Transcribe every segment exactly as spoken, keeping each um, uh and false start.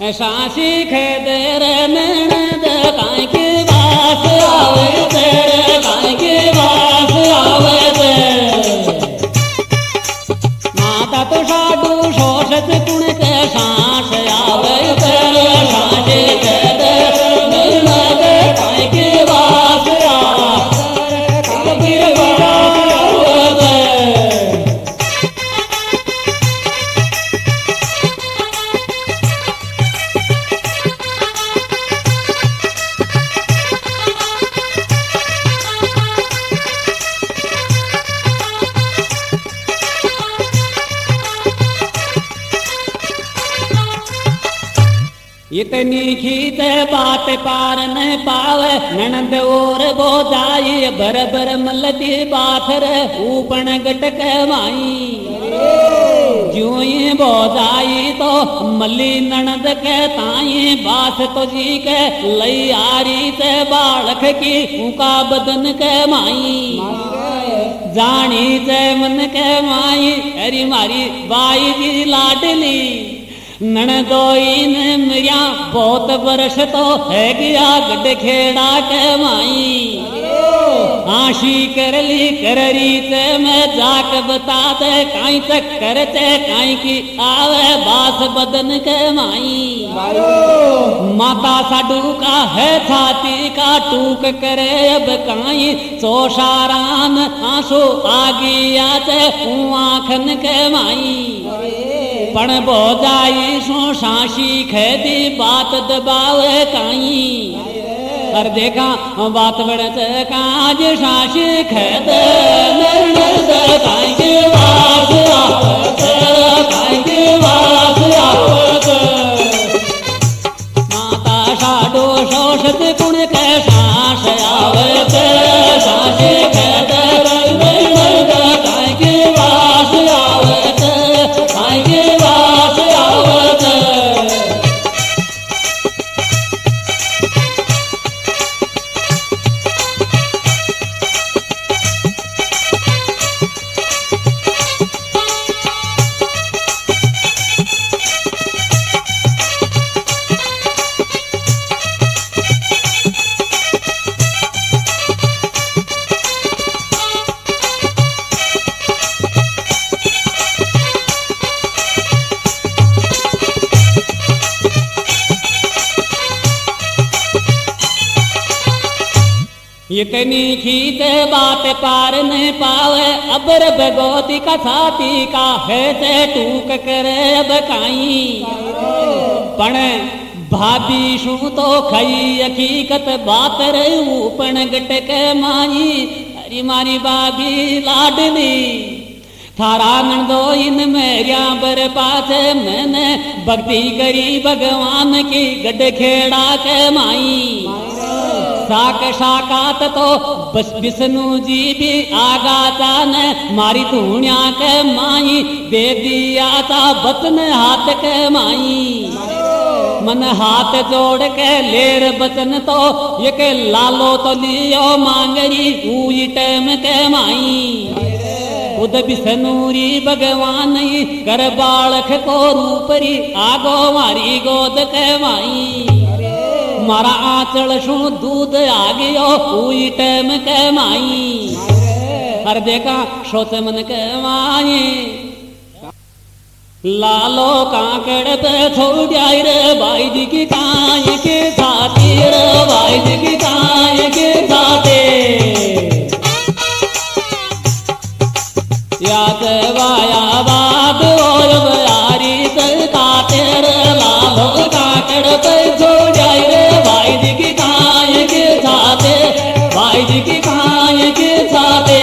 सासी खेदर ननद काई के वास आवे तेरे काई के वास आवे ते माता तो साडू सोसत कुण के सांस आवे तेरे सासी खेदर ननद काई के वास आवे कबीर वास आवे इतनी खीत बात पार न पावे ननद और बोजाई बरबर मलती बाथर ऊपन गटक माई ज्यों ही बोजाई तो मली ननद के ताई बास तो जी के लई आरी से बालक की उका बदन के माई जानी से मन के माई अरी मारी बाई की लाडली ननदोइन मिया बहुत वर्ष तो है गया गड खेड़ा के माई आशी कर ली कररी ते मैं जाक बता दे काई तक करते काई की आवे बास बदन के माई माता साडू का है छाती का टूक करे अब काई चोशाराम आंसू आगी आते आखन के माई पण बोजाई सो सासी खेदी बात दबावे काई और देखा बात बढ़त काज सासी खेद ननद काई के वास आवत काई के वास आवत माता साडू सोसत कुण के सांस आवत सासी खेद ननद काई के वास आवत काई के वास आवत इतनी खीत बात पार न पावे अबर भगवती का छाती का है से टूक करे अब काई पण भाभी शू तो खई हकीकत बात रे ऊपन गटक माई अरी मारी भाभी लाडली थारा नंदो इन मेरिया बर पास मैंने भक्ति करी भगवान की गड खेड़ा के माई साक साकात तो बस विष्णु जी भी आगा चान मारी धूणिया के माई दे दिया था बचन हाथ के माई मन हाथ जोड़ के लेर बचन तो ये के लालो तो लियो मांगरी हुई टाइम के माई उद विष्णुरी भगवान कर बालक को रूपरी आगो मारी गोद के माई मारा आंचल शू दूध आ गयो हुई टाइम के माई हर देखा सोच मन के माई लालो काकड़ पे छोड़ रे भाई जी की काई के साथी रे भाई जी की काई के साथे याद वाया बात और यारी तर काटे रे लालो काकड़ पे छोड़ रे भाई जी की काई के साथे भाई जी की काई के साथे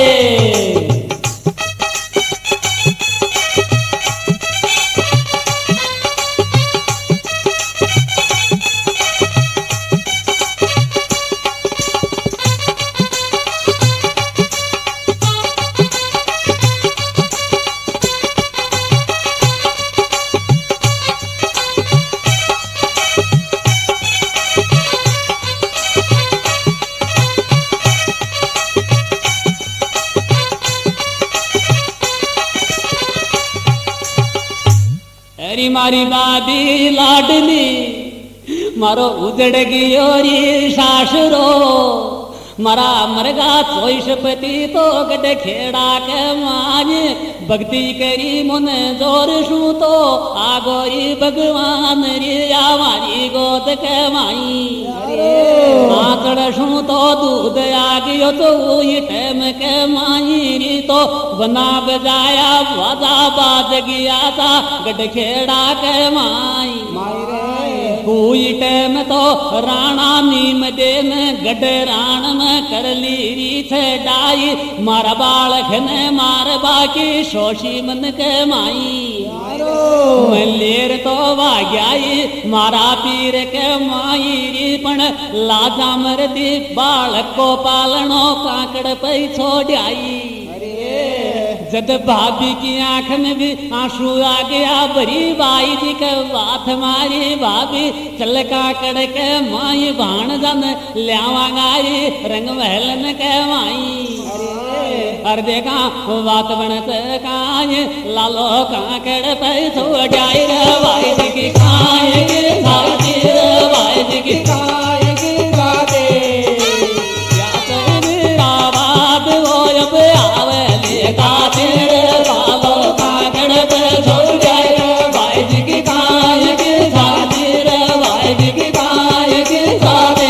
न्यारी मारी बाबी लाडली मारो उजड़ गयो री सासरो मारा मरगा चोईसपति तो गड खेड़ा के माने भक्ति करी मुन जोर शू तो आगोई भगवान रे हमारी गोद के माई आकड़ शू तो दूध आ गयो तो वही टाइम के माई री तो बना बजाया बाजा बाज गया था गड खेड़ा के माई कोई टाइम तो राणा नीम देन गड राण में कर ली रीछ डाई मारा बालक ने मार बाकी शोषी मन के माई मलेर तो वाग्याई मारा पीर के माई री पण लाजा मरती बालक को पालनो काकड़ पे छोड़ाई जद भाभी की आंख में भी आंसू आ गया बरी बाई जी के बात मारी भाभी चल काकड़ के माई भाण जन ल्यावा गारी रंग महलन के माई अर देखा बात बनत काए लालो काकड़ पे छोड़ाई रे बाई जी की काए रे भाई रे बाई जी की काए के गाते या तो मेरा बात हो अब आवे ले गाते रे लालो काकड़ पे छोड़ाई रे बाई जी की काए के गाते रे बाई जी की काए के गाते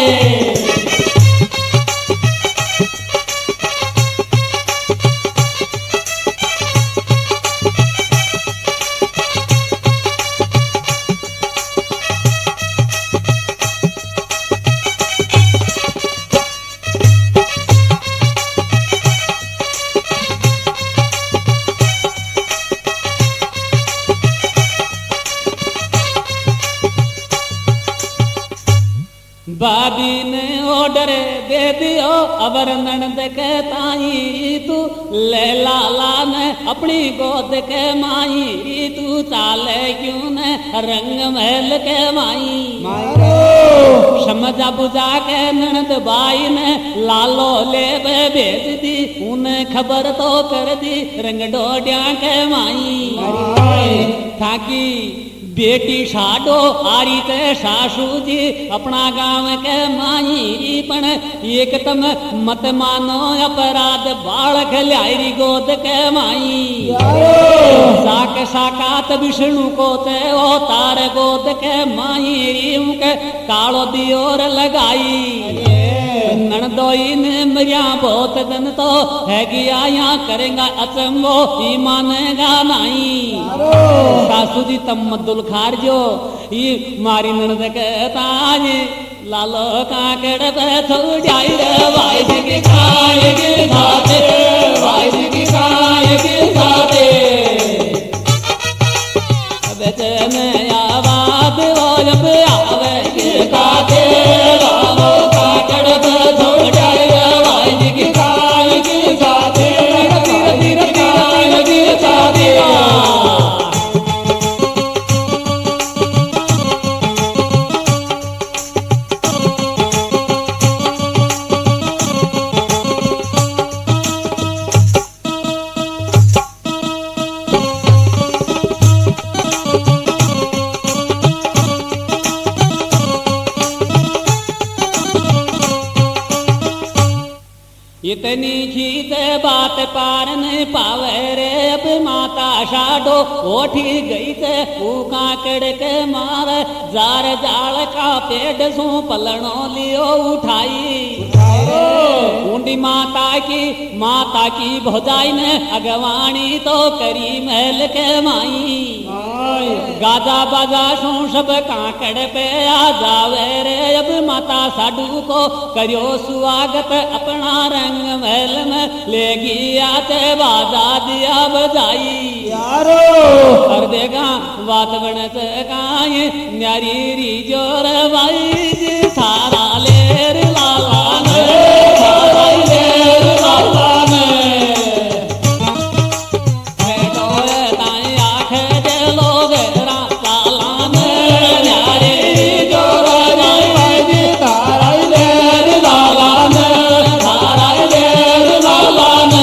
बाबी ने ऑर्डर दे दियो अबर ननद के ताई तू ले लाला ने अपनी गोद के माई तू चाले क्यों ने रंग महल के माई समझा बुझा के ननद बाई ने लालो ले भेज दी उन्हें खबर तो कर दी रंग डोडिया के माई ताकि बेटी साडो आरी ते सासू जी अपना गांव के माई पण एक तम मत मानो अपराध बालक ल्यारी गोद के माई साक साकात विष्णु को ते ओ तार गोद के माई रीम के कालो दियोर लगाई नणदोई ने मरिया बहुत दिन तो है गया यहाँ करेगा अचंबो ही मानेगा नहीं सासू जी तम मद्दुल खार जो ये मारी ननद के ताज लालो काकड़ पे छोड़ाई रे भाई जी की खाए के खाते भाई जी की खाए के खाते अब चने आवाज हो जब आवे के खाते लालो काकड़ पे छोड़ाई रे भाई जी की खाए के खाते धीरे धीरे खाए के खाते इतनी खींच बात पार न पावे रे अब माता साडो ओठी गई ते काकड़ के मार जार जाल का पेड़ सू पलनो लियो उठाई ऊंडी माता की माता की भौजाई ने अगवानी तो करी महल के माई गाजा बाजा सू सब काकड़ पे आ जावे रे अब माता साडू को करियो स्वागत अपना रंग महल में ले गया ते बाजा दिया बजाई यारो कर देगा बात बनत काए न्यारी री जोर भाई जी सारा लेर लाला ने सारा लेर लाला ने मैं तो ताई आंख दे लोग लाला ने न्यारी जोर भाई जी सारा लेर लाला ने सारा लेर लाला ने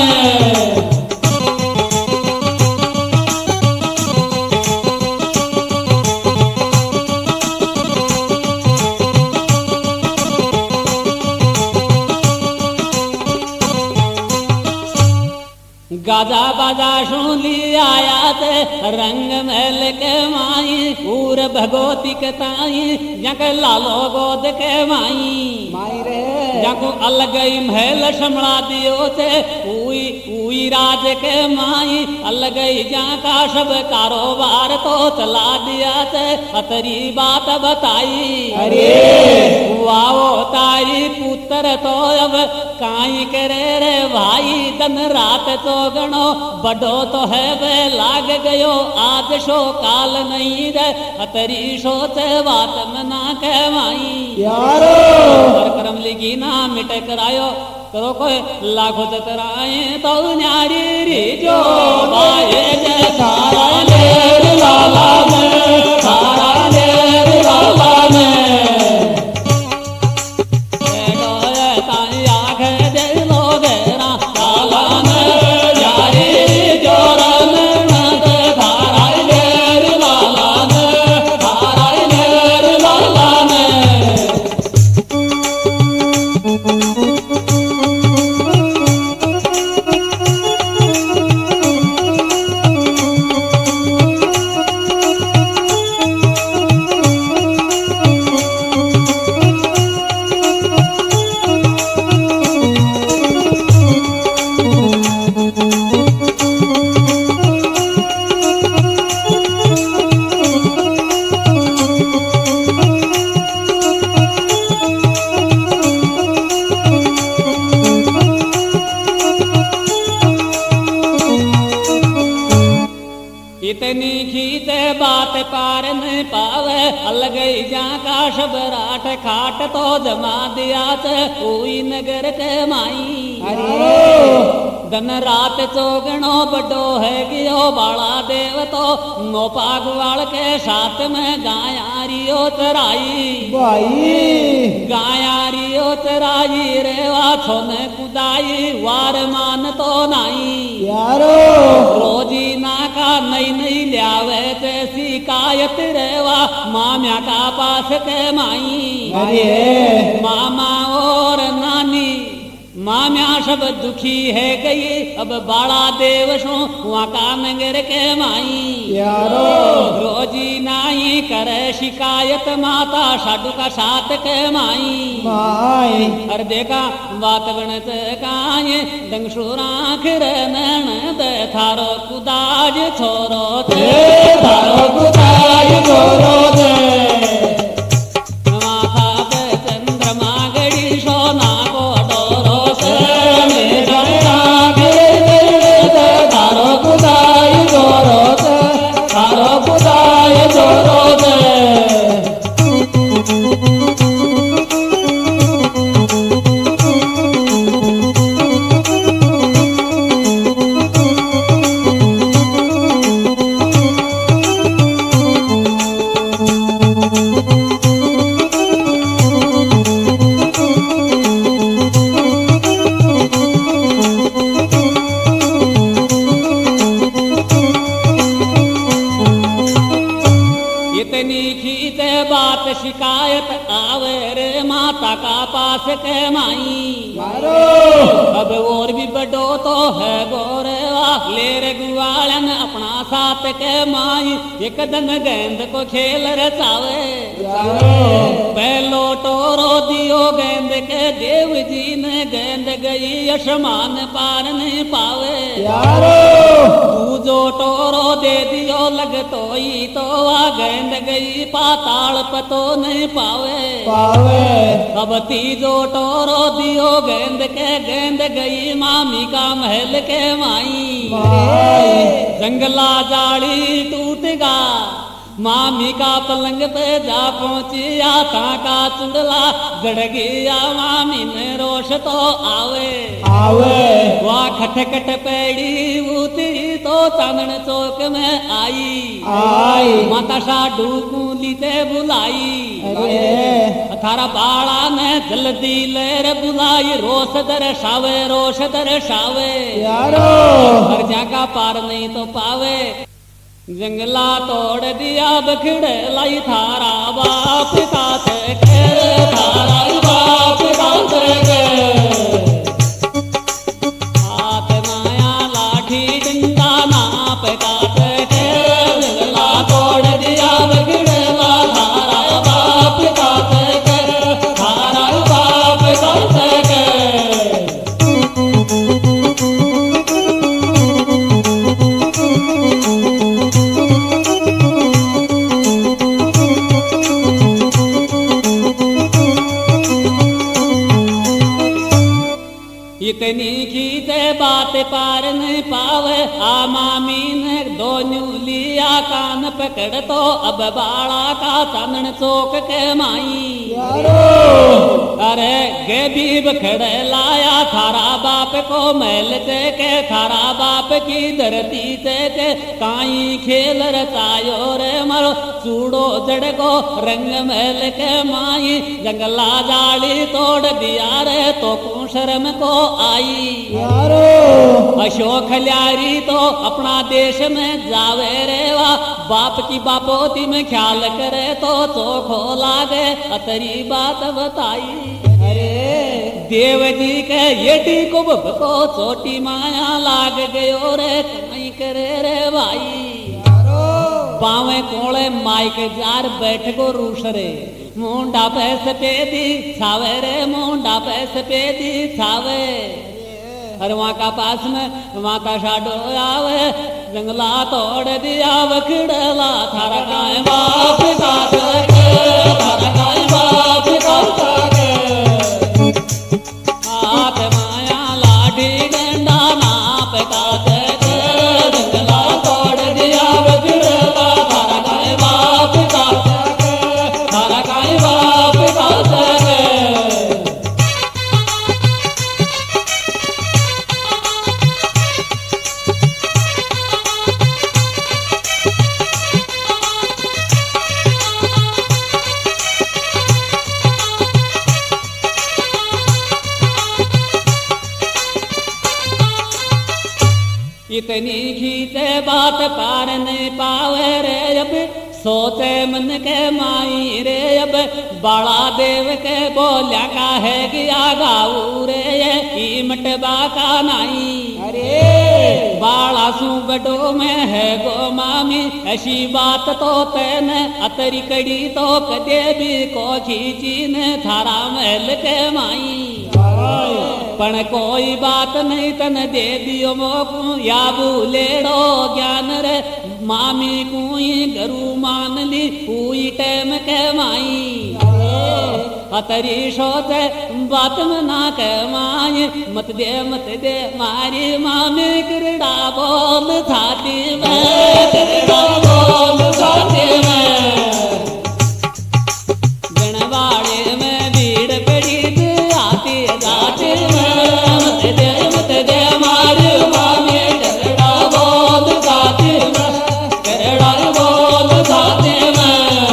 गाजा बाजा सुन ली आया ते रंग महल के माई पूर भगवती के ताई जक लालो गोद के माई माई रे जको अलग ही महल समला दियो ते उई उई राज के माई अलग ही जाका सब कारोबार तो चला दिया ते अतरी बात बताई अरे वाओ तारी पुत्र तो अब काई करे रे भाई दिन रात तो गणो बड़ो तो है वे लाग गयो आज शो काल नहीं रे अतरी सोच बात में ना कहवाई यारो करम लिखी ना मिटे करायो करो कोई लाखों चतराए तो न्यारी री जो बाए जे सारा लेर लाला में सारा लेर लाला में इतनी खींचे बात पार न पावे अलग ही जाका शबराट खाट तो जमा दिया कोई नगर के माई दिन रात चौगणो बड़ो है गियो बाला देव तो नोपाग वाल के साथ में गायारियो चराई भाई गायारियो चराई रे वाछो ने कुदाई वार मान तो नाई यारो रोजी ना का नई नई ल्यावे ते शिकायत रेवा माम्या का पास के माई अरे मामा और नानी माम्या सब दुखी है गई अब बाड़ा देव सो वहाँ का नगर के माई यारो रोजी नाई करे शिकायत माता साधु का साथ के माई माई हर देखा बात बनत काये दंगसुराख रे नैन दे थारो कुदाज छोरो ते थारो कुदाज छोरो ते माथा पे चंद्रमा गड़ी सोना को डोरो से थारो कुदाज छोरो ते थारो कुदाज छोरो ते शिकायत आवे रे माता का पास के माई मारो अब और भी बड़ो तो है गोरेवा ले रे गुआलन अपना साथ के माई एक दिन गेंद को खेल रचावे पहलो टोरो दियो गेंद के देव जी ने गेंद गई आसमान पार नहीं पावे यारो तू जो टोरो दे दियो लगतो ही तो आ गेंद गई पाताल पतो नहीं पावे पावे अब तीजो टोरो दियो गेंद के गेंद गई मामी का महल के माई जंगला जाली टूटगा मामी का पलंग पे जा पहुंची आता का चुड़ला गड़ गया मामी ने रोश तो आवे आवे वह खटखट पेड़ी उतरी तो चांदन चौक में आई आई माता साडू कूली ते बुलाई अरे थारा बाड़ा ने जल्दी लेर बुलाई रोश दर्शावे रोश दर्शावे यारो हर जगह पार नहीं तो पावे जंगला तोड़ दिया बखड़े लाई थारा बाप का के थारा बाप का के हाथ माया लाठी इतनी खींचे बात पार नहीं पावे आ मामी ने दोनों लिया कान पकड़ तो अब बाड़ा का चांदन चौक के माई अरे गरीब खड़े लाया थारा बाप को महल से के थारा बाप की धरती से के काई खेल रचायो रे मरो चूड़ो जड़ को रंग महल के माई जंगला जाली तोड़ दिया रे तो कु शर्म को आई अशोक ल्यारी तो अपना देश में जावे रे वा बाप की बापोती में ख्याल करे तो चोखो लागे अतरी बात बताई अरे देव जी के येटी को को छोटी माया लाग गयो रे कमाई करे रे भाई पावे कोले माइक जार बैठ को रूस रे मुंडा पैसे पे दी छावे रे मुंडा पैसे पे दी छावे अरे वहाँ का पास में माता शाडो आवे जंगला तोड़ दिया वखड़ला थारा गाय बाप का थारा गाय बाप का हाथ माया लाठी डंडा नाप का जंगला तोड़ दिया वखड़ला थारा गाय बाप का थारा गाय बाप का इतनी खींचे बात पार नहीं पावे रे अब सोचे मन के माई रे अब बड़ा देव के बोलिया का है गया गाऊ रे ये मटबा का नाई अरे बाड़ा सू बडो में है गो मामी ऐसी बात तो तेन अतरी कड़ी तो कदे भी को खींची ने थारा महल के माई पण कोई बात नहीं तन दे दियो मोकू या बुलेड़ो ज्ञान रे मामी कुई गरु मान ली हुई टेम के माई अतरी सोचे बात में ना के माई मत दे मत दे मारी मामी किरड़ा बोल छाती में किरड़ा बोल छाती में गणवाड़े में भीड़ पड़ी आती जाती मत दे मत दे मारी मामी किरड़ा बोल छाती में किरड़ा बोल छाती में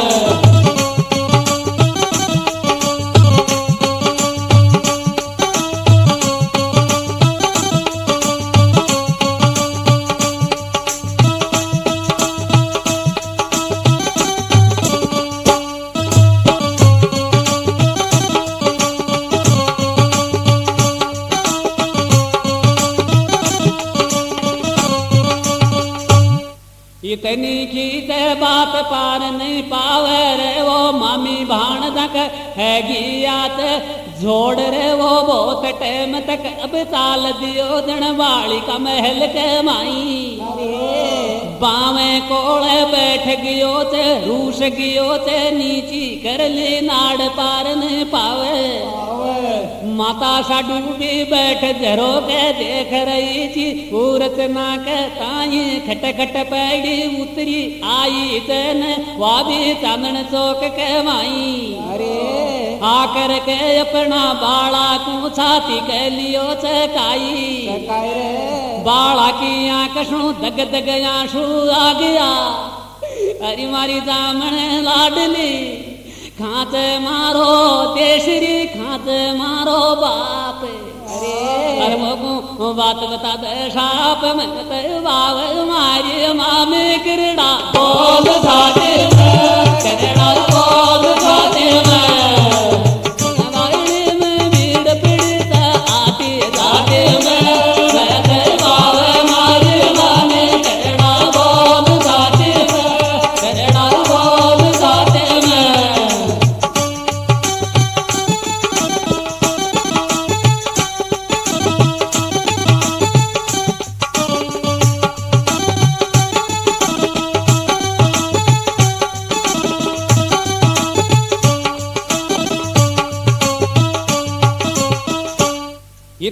इतनी खींचे बात पार नहीं पावे रे वो मामी भाण तक है गियात जोड़ रे वो बहुत टाइम तक अब चाल दियो जन वाली का महल के माई बावे कोले बैठ गयो चे रूस गयो चे नीची कर ली नाड़ पार नहीं पावे माता साडू भी बैठ जरो के देख रही थी पूरत ना के ताई खट खट पैड़ी उतरी आई तेन वा भी चांदन चौक के माई अरे आकर के अपना बाड़ा को छाती के लियो चकाई बाड़ा की आंख शू दग दग आंसू आ गया अरे मारी जामन लाडली खाते मारो तेसरी खाते मारो बाप अरे अरे वो बात बता दे साप मन बाव मारी मामी किरड़ा बोल छाते में किरड़ा बोल छाते में में भीड़ पीड़ित आती जाते में बाव मारी मामी किरड़ा बोल छाते में किरड़ा बोल छाते में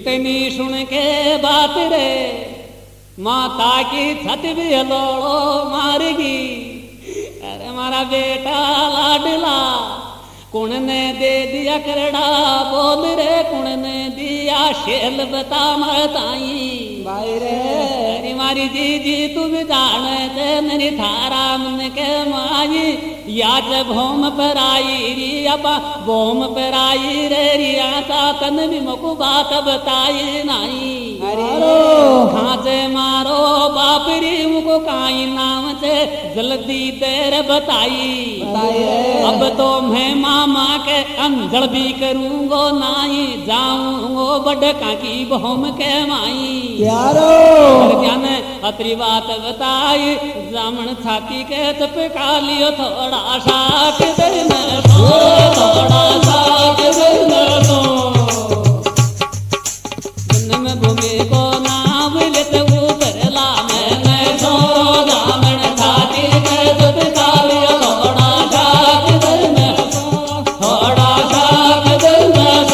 इतनी सुन के बात रे माता की छत भी लोड़ो मारेगी। अरे मारा बेटा लाडला कुण ने दे दिया करड़ा बोल रे कुण ने दिया शेल बता मताई भाई रे अरे मारी जी जी तू भी जान ते मेरी थारा मन के माई या ज भोम पर आई री अबा भोम पर आई रे रिया ता तन भी मको बात बताई नहीं। अरे कहाँ से मारो बाप री मुको काई नाम से जल्दी देर बताई अब तो मैं मामा के अंजल भी करूंगो नाई जाऊंगो बड़का की बहम के माई यारो ज्ञान अतरी बात बताई जामन छाती के चपका लियो थोड़ा शाक देना थोड़ा शाक देना तो जन्म भूमि को नाम लेते उतरला मैंने सो जामन छाती के चपका लियो थोड़ा शाक देना थोड़ा शाक देना तो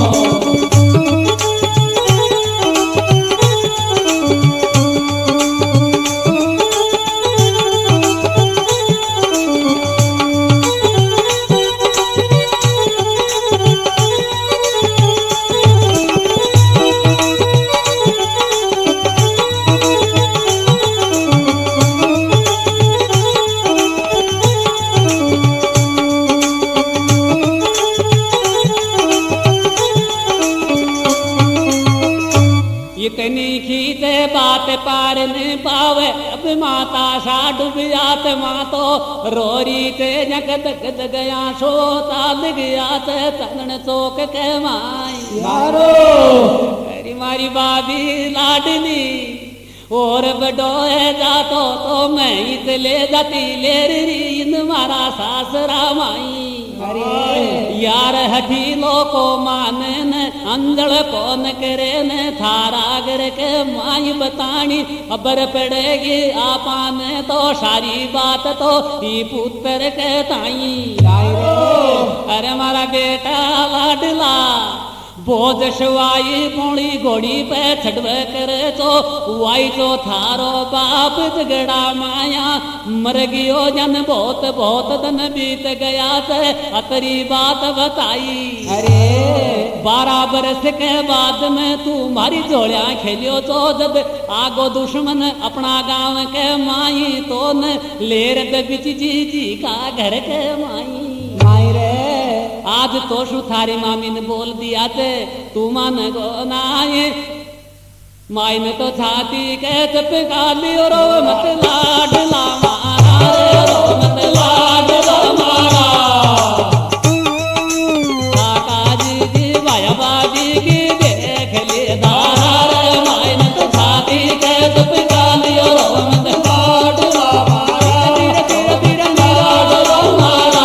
इतनी खींचे बात पार न पावे अब माता सा डूब जात माँ तो रोरी ते जग दग दग गया सो ताल गया ते तंगन चौक के माई यारो अरे मारी बाबी लाडली और बडोए जातो तो मैं इतले जाती ले री मारा सासरा माई अरे यार हठीलो को माने न अंजल को न करे न थारा गर के माई बतानी अबर पड़ेगी आपान तो सारी बात तो ही पुत्र के ताई अरे मारा बेटा लाडला बोझ शवाई पोड़ी घोड़ी पे छड़वे करे तो वाई तो थारो बाप झगड़ा माया मर गयो जन बहुत बहुत दिन बीत गया ते अतरी बात बताई। अरे बारह बरस के बाद में तू मारी झोलिया खेलियो तो जब आगो दुश्मन अपना गांव के माई तो न लेर दे बिच जी जी का घर के माई माई रे आज तो शु थारी मामी ने बोल दिया थे तू मान गो नाये माई ने तो छाती के चपका लियो रो मत लाडला मारा रो मत लाडला मारा काका जी जी भाया बाजी की देख ले दारा माई ने तो छाती के चपका लियो रो मत लाडला मारा धीरे धीरे धीरे लाडला मारा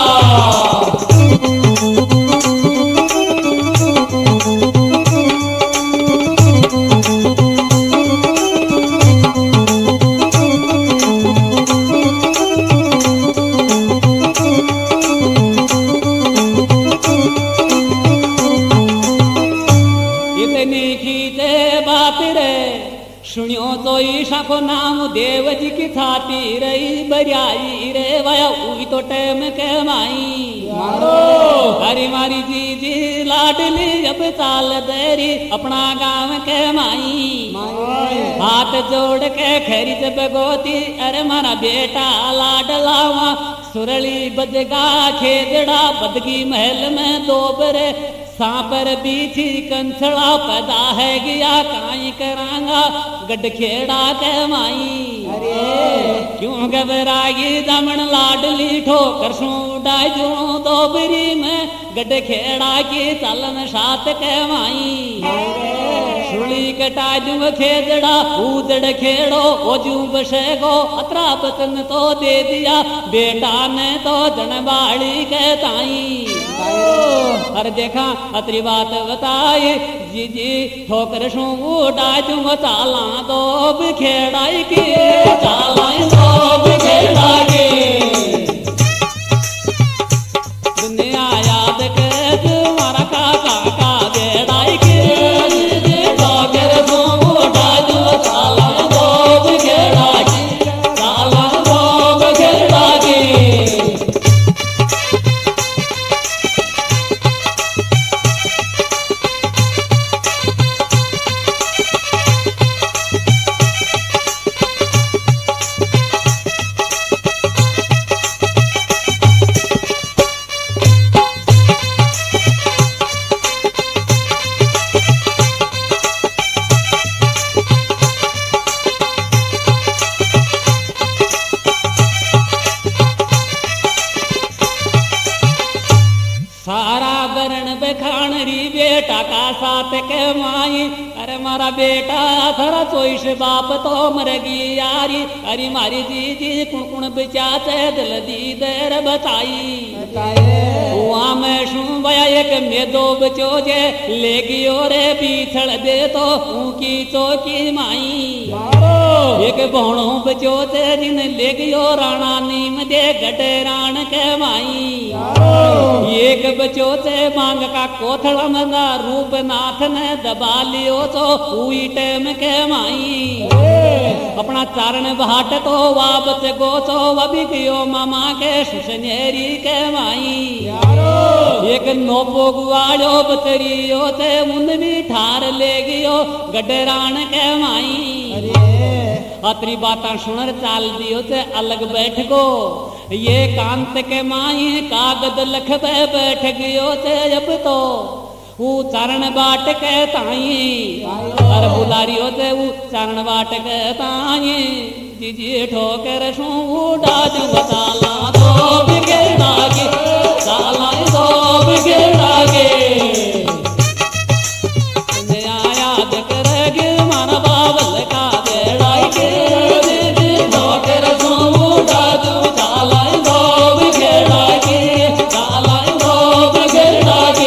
सुनियो तो ईशा को नाम देव जी की थाती रही बरियाई रे वाया उई तो टैम के माई मारो हरी मारी जी जी लाडली अब ताल देरी अपना गांव के माई माई हाथ जोड़ के खैरी जब गोती अरे मारा बेटा लाडलावा सुरली बजगा खेदड़ा बदगी महल में दोबरे सांपर बीछी कंछड़ा पैदा है गया काई करांगा गड खेड़ा के माई अरे क्यों घबराई दमन लाडली ठोकर सू उड़ाई जो दोबरी में गड खेड़ा की चलन सात के माई सुली कटा जू खेदड़ा उदड़ खेड़ो ओ जू बसेगो अतरा बचन तो दे दिया बेटा ने तो जनबाड़ी के ताई अरे देखा अतरी बात बताई जी जी ठोकर सू उड़ा जू चाला दो बिखेड़ाई की चाला दो बिखेड़ा की दुनिया याद कर तुम्हारा काका का बेड़ाई की बताई अरे मारा बेटा थरा चोइस बाप तो मरगी यारी अरे मारी जी जी कुण कुण बिचाते दिल दी देर बताई वहाँ में शू भया एक मेदो बचो जे ले गियो रे पीछड़ दे तो ऊकी चौकी माई एक भोणो बचो ते जिन ले गियो राणा नीम दे गडे राण के माई एक बचो ते मांग का कोथड़ा मंगा रूप नाथ ने दबा लियो तो हुई टेम के माई अपना चारण भाट तो वापस गो तो वबी गयो मामा के सुसनेरी के माई एक नोपो गुआड़ो बतरियो ते मुन भी ठार ले गियो गडरान के माई अतरी बाता सुनर चाल दियो ते अलग बैठ गो ये कांत के माई कागद लख पे बैठ गयो ते अब तो वो चरण बाट के ताई अरे बुलारियो ते वो चरण बाट के ताई जीजी ठोकर सू डाज बताला तो बिगड़ा गे साला तो बिगड़ा गे याद करेगे मारा बाबल का बेड़ाई के जीजी ठोकर सू डाज साला तो बिगड़ा गे साला तो बिगड़ा गे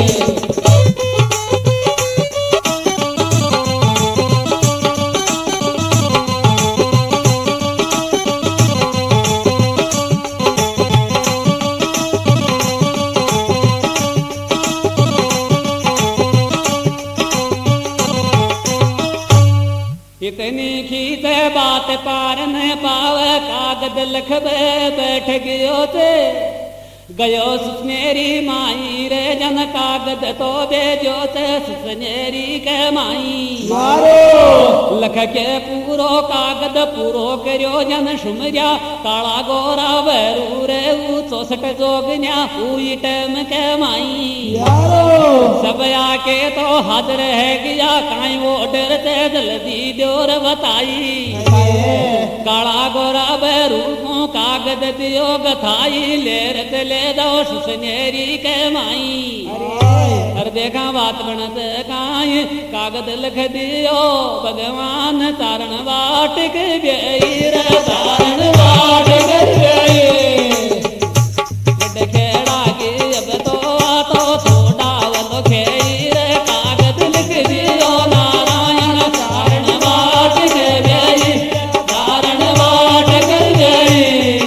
इतनी खीत बात पार न पावे कागद लखबे बैठ गयो ते गयो सुसनेरी माई रे जन कागद तो बेजो ते सुसनेरी के माई मारो लख के पूरो कागद पूरो करियो जन सुमरिया काला गोरा वरू रे ऊ चौसठ जोगन्या हुई टेम के माई सब आके तो हाजिर है गया काई वो डरते जल्दी द्योर बताई काला गोरा वरू को कागद दियो गथाई लेरत ले दो सुसनेरी के माई हर देखा बात बनत काई कागद लिख दियो भगवान तारण बाट के बेईर तारण बाट के बेईर खेड़ा के अब तो तो थोड़ा वो खेईर कागद लिख दियो नारायण तारण बाट के बेईर तारण बाट के बेईर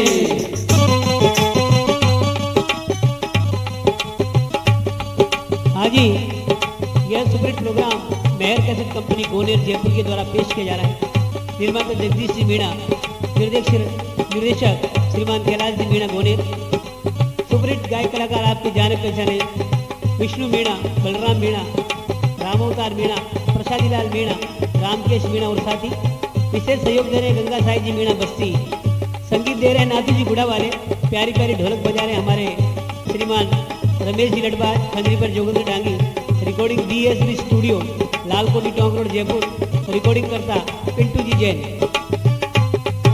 जी यह superhit programme Mehar cassette company Goner Jaipur के द्वारा पेश किया जा रहा है। निर्माता जगदीश जी मीणा, निर्देशक निर्देशक श्रीमान कैलाश जी मीणा गोनेर। सुपरहिट गायक कलाकार आपके जाने पहचाने विष्णु मीणा, बलराम मीणा, रामोवतार मीणा, प्रसादीलाल मीणा, रामकेश मीणा और साथी। विशेष सहयोग दे रहे गंगा साई जी मीणा बस्ती। संगीत दे रहे नाथू जी गुड़ा वाले। प्यारी प्यारी ढोलक बजा रहे हमारे श्रीमान रमेश जी लटबाज, खंजरी पर Jogendra Dangi. Recording B S B studio, Lalkothi Tonk road, Jaipur. Recording करता पिंटू जी जैन।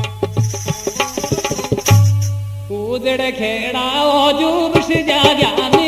उजड़ खेड़ा ओ जूब से जा ज्ञान